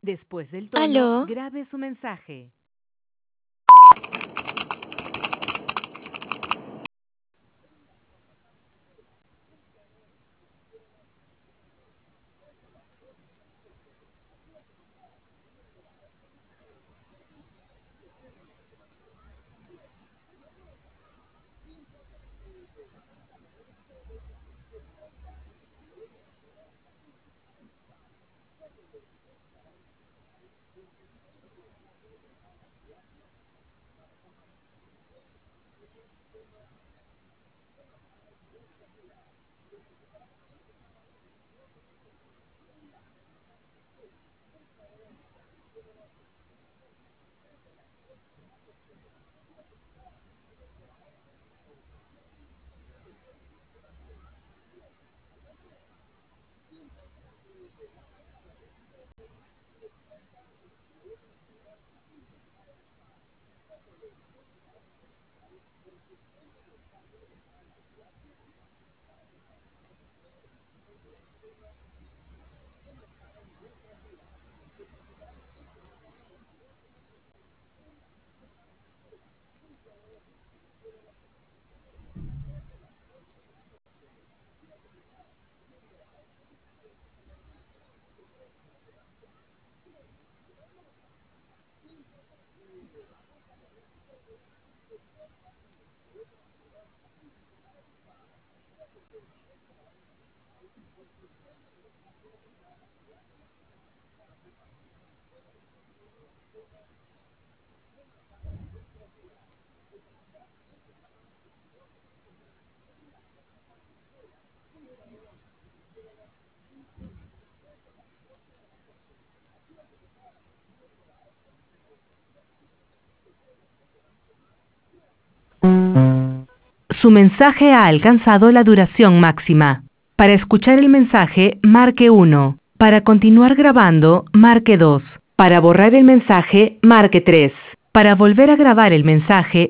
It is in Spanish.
Después del tono, ¿Aló? grabe su mensaje. Su mensaje ha alcanzado la duración máxima. Para escuchar el mensaje, marque 1. Para continuar grabando, marque 2. Para borrar el mensaje, marque 3. Para volver a grabar el mensaje,